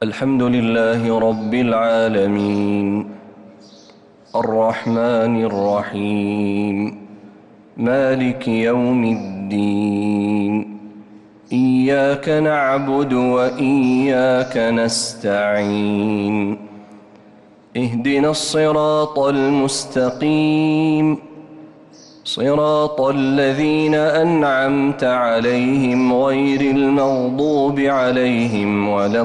الحمد لله رب العالمين الرحمن الرحيم مالك يوم الدين إياك نعبد وإياك نستعين اهدنا الصراط المستقيم صراط الذين أنعمت عليهم غير المغضوب عليهم ولا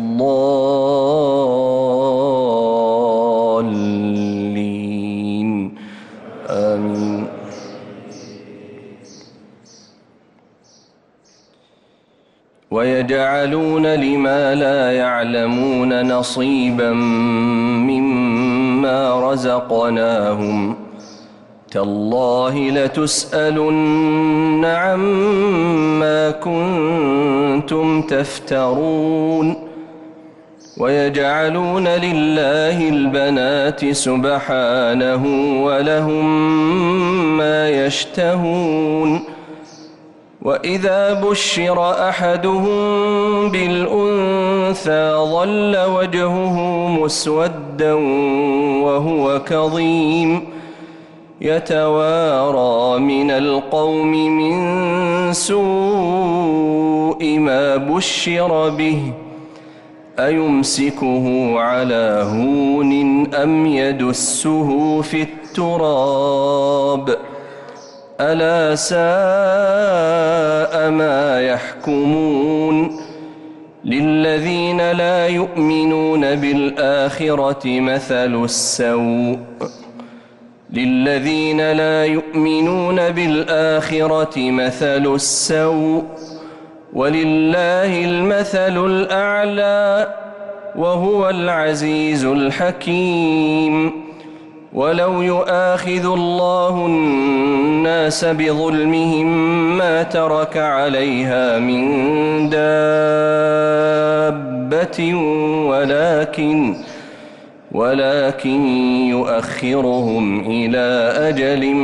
الضالين آمين. ويجعلون لما لا يعلمون نصيبا مما رزقناهم تالله لتسألن عما كنتم تفترون. ويجعلون لله البنات سبحانه ولهم ما يشتهون. وإذا بشر أحدهم بالأنثى ظل وجهه مسودا وهو كظيم يتوارى من القوم من سوء ما بشر به أيمسكه على هون أم يدسه في التراب ألا ساء ما يحكمون. للذين لا يؤمنون بالآخرة مثل السوء ولله المثل الأعلى وهو العزيز الحكيم. ولو يؤاخذ الله الناس بظلمهم ما ترك عليها من دابة ولكن يؤخرهم إلى أجل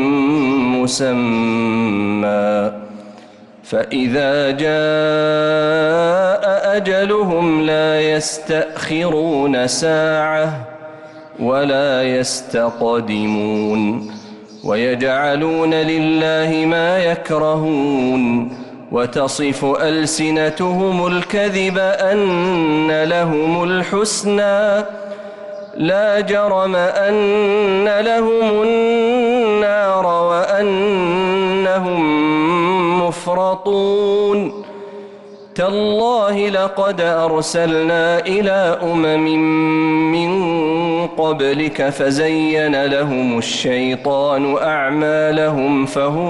مسمى فإذا جاء أجلهم لا يستأخرون ساعة ولا يستقدمون. ويجعلون لله ما يكرهون وتصف ألسنتهم الكذب أن لهم الحسنى لا جرم أن لهم النار وأنهم مفرطون. تالله لقد أرسلنا إلى من قبلك فزين لهم الشيطان أعمالهم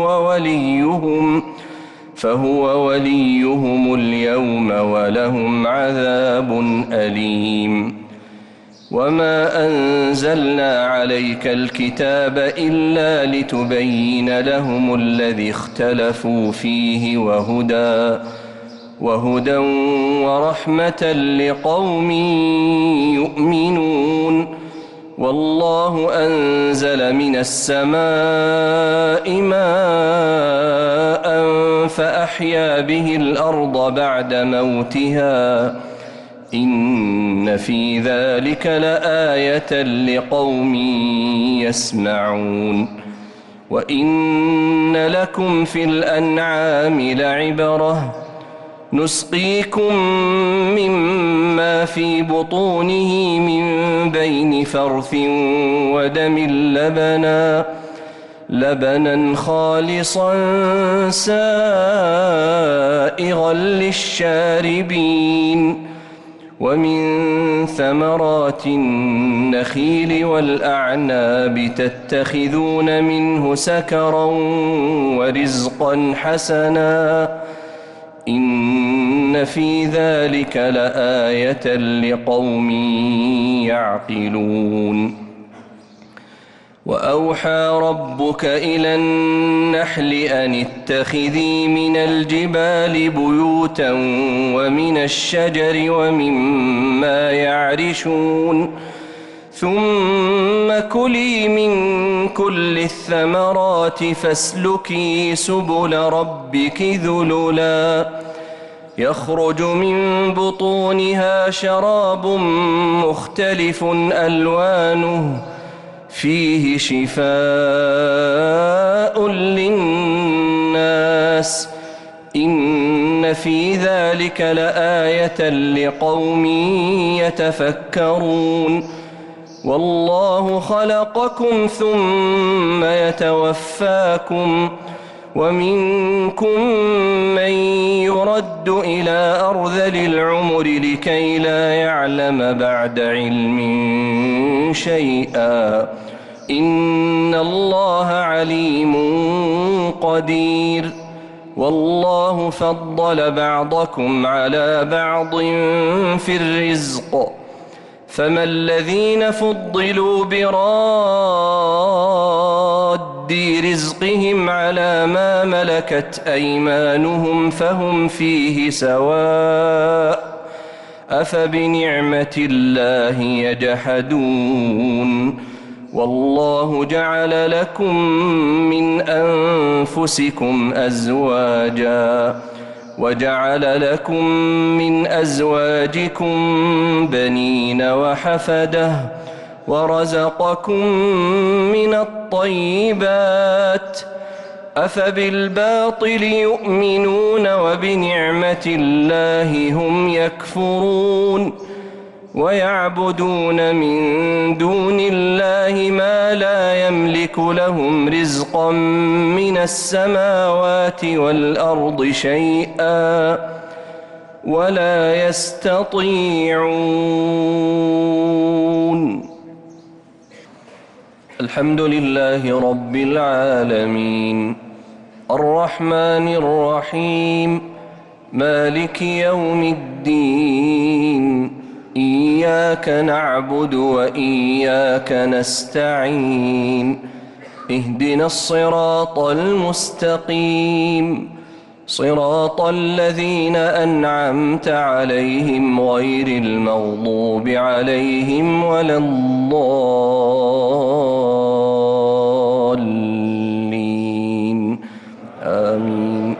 فهو وليهم اليوم ولهم عذاب أليم. وما أنزلنا عليك الكتاب إلا لتبين لهم الذي اختلفوا فيه وهدى ورحمة لقوم يؤمنون. والله أنزل من السماء ماء فأحيا به الأرض بعد موتها إن في ذلك لآية لقوم يسمعون. وإن لكم في الأنعام لعبرة نسقيكم مما في بطونه من بين فرث ودم لبنا خالصا سائغا للشاربين. ومن ثمرات النخيل والأعناب تتخذون منه سكرا ورزقا حسنا إن في ذلك لآية لقوم يعقلون. وأوحى ربك إلى النحل أن اتخذي من الجبال بيوتا ومن الشجر ومما يعرشون ثم كلي من كل الثمرات فاسلكي سبل ربك ذللا يخرج من بطونها شراب مختلف ألوانه فيه شفاء للناس إن في ذلك لآية لقوم يتفكرون والله خلقكم ثم يتوفاكم ومنكم من يرد إلى أرذل العمر لكي لا يعلم بعد علم شيئا إن الله عليم قدير والله فضل بعضكم على بعض في الرزق فما الذين فضلوا براد رزقهم على ما ملكت أيمانهم فهم فيه سواء أفبنعمة الله يجحدون والله جعل لكم من أنفسكم أزواجا وجعل لكم من أزواجكم بنين وحفدة ورزقكم من الطيبات أفبالباطل يؤمنون وبنعمة الله هم يكفرون ويعبدون من دون الله ما لا يملك لهم رزقا من السماوات والأرض شيئا ولا يستطيعون الحمد لله رب العالمين الرحمن الرحيم مالك يوم الدين إياك نعبد وإياك نستعين اهدنا الصراط المستقيم صراط الذين أنعمت عليهم غير المغضوب عليهم ولا الضالين آمين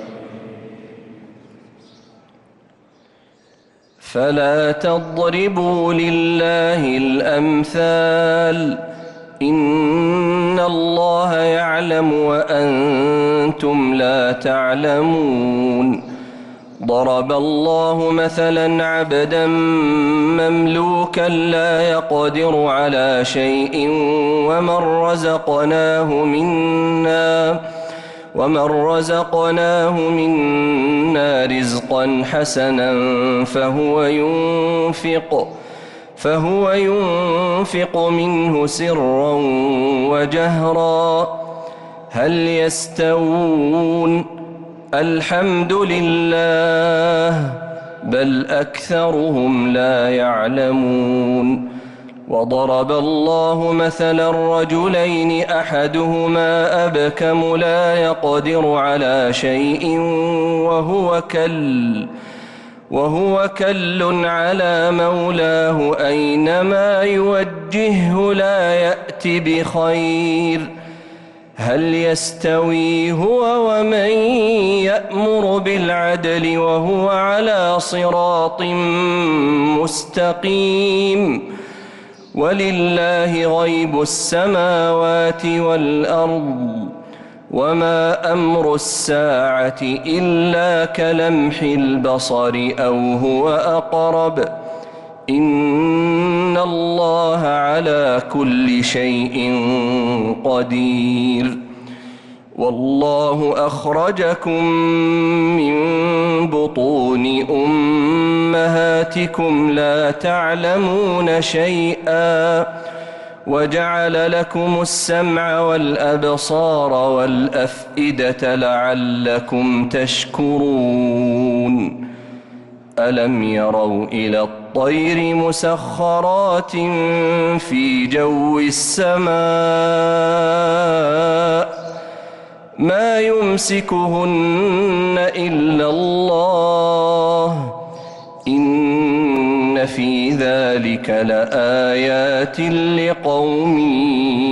فلا تضربوا لله الأمثال إن الله يعلم وأنتم لا تعلمون ضرب الله مثلا عبدا مملوكا لا يقدر على شيء ومن رزقناه منا رزقا حسنا فهو ينفق منه سرا وجهرا هل يستوون الحمد لله بل أكثرهم لا يعلمون وضرب الله مثلا رجلين أحدهما أبكم لا يقدر على شيء وهو كل على مولاه أينما يوجهه لا يأت بخير هل يستوي هو ومن يأمر بالعدل وهو على صراط مستقيم ولله غيب السماوات والأرض وما أمر الساعة إلا كلمح البصر أو هو أقرب إن الله على كل شيء قدير والله أخرجكم من بطون أمهاتكم لا تعلمون شيئا وجعل لكم السمع والأبصار والأفئدة لعلكم تشكرون ألم يروا إلى الطير مسخرات في جو السماء ما يمسكهن إلا الله إن في ذلك لآيات لقوم